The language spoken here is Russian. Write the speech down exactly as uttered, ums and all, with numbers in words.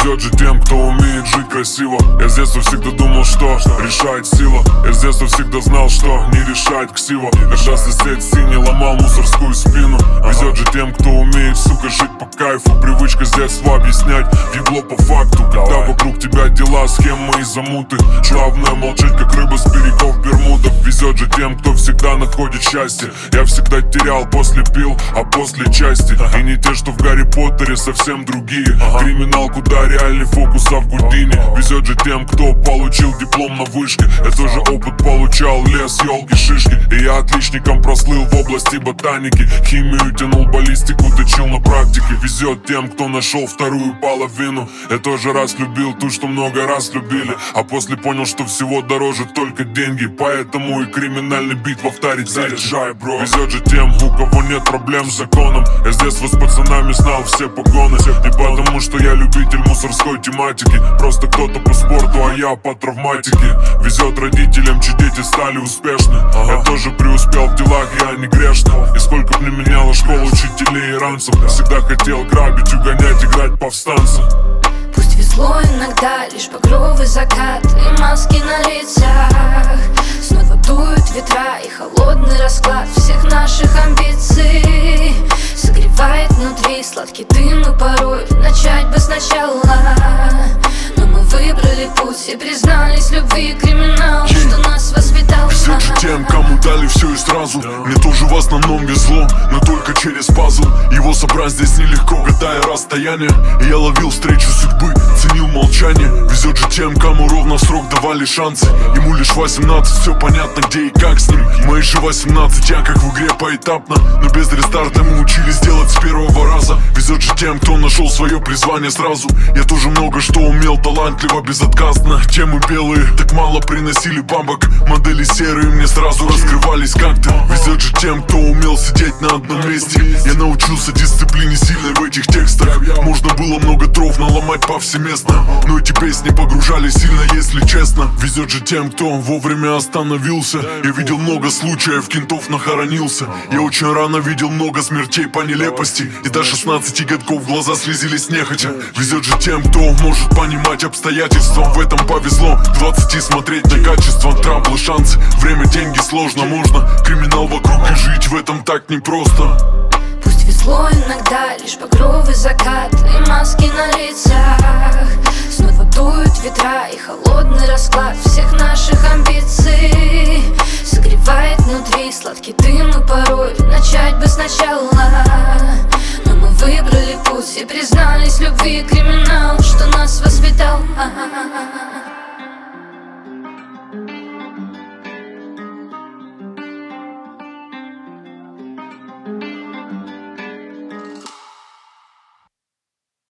Везет же тем, кто умеет жить красиво. Я с детства всегда думал, что решает сила. Я с детства всегда знал, что не решает ксива. Когда сосед синий ломал мусорскую спину. Везет же тем, кто умеет, сука, жить по кайфу. Привычка с детства объяснять ебло по факту. Когда вокруг тебя дела, схемы и замуты. Главное молчать, как рыба с берегов Бермудов. Везет же тем, кто всегда находит счастье. Я всегда терял, после пил, а после части. И не те, что в Гарри Поттере, совсем другие. Криминал, куда реальный фокус, а в Гудине. Везет же тем, кто получил диплом на вышке. Я тоже опыт получал, лес, елки, шишки. И я отличником прослыл в области ботаники. Химию тянул, баллистику точил на практике. Везет тем, кто нашел вторую половину. Я тоже раз любил ту, что много раз любили. А после понял, что всего дороже только деньги. Поэтому и криминальный бит повторить заряжай, бро. Везет же тем, у кого нет проблем с законом. Я с детства с пацанами знал все погоны. Не потому, что я любитель мусорской тематики. Просто кто-то по спорту, а я по травматике. Везет родителям, чьи дети стали успешны. Я тоже преуспел в делах, я не грешный. И сколько б не меняла школа учителей и ранцев, всегда хотел грабить, угонять, играть повстанца. Пусть везло иногда, лишь багровый закат и маски на лицах. Снова дуют ветра и холодный расклад всех наших амбиций. Согревает внутри сладкий дым и порой начать бы сначала. Но мы выбрали путь и признались в любви криминал, что нас воспитал. Везет же тем, кому дали все и сразу. Мне тоже в основном везло, но только через пазл. Его собрать здесь нелегко, гадая расстояние. И я ловил встречу судьбы, ценил молчание. Везет же тем, кому ровно в срок давали шансы. Ему лишь восемнадцать, все понятно где и как с ним. Мои же восемнадцать, я как в игре поэтапно. Но без рестарта мы учились делать с первого раза. Везет же тем, кто нашел свое призвание сразу. Я тоже много что умел, талантливо, безотказно. Темы белые, так мало приносили бабок. Модели серые мне сразу раскрывались как-то. Везет же тем, кто умел сидеть на одном месте. Я научился дисциплине сильной в этих текстах. Можно было много дров наломать повсеместно, но эти песни погружали сильно, если честно. Везет же тем, кто вовремя остановился. Я видел много случаев, кентов нахоронился. Я очень рано видел много смертей по нелепости. И до шестнадцати годков глаза слезились нехотя. Везет же тем, кто может понимать обстоятельства. В этом повезло к двадцати смотреть на качество. Траблы, шансы, время, деньги, сложно можно. Криминал вокруг и жить в этом так непросто. Пусть везло иногда, лишь багровый закат и маски на лицах. Снова дуют ветра и холодный расклад всех наших амбиций. Согревает внутри сладкий дым и порой начать бы сначала. Но мы выбрали путь и признались в любви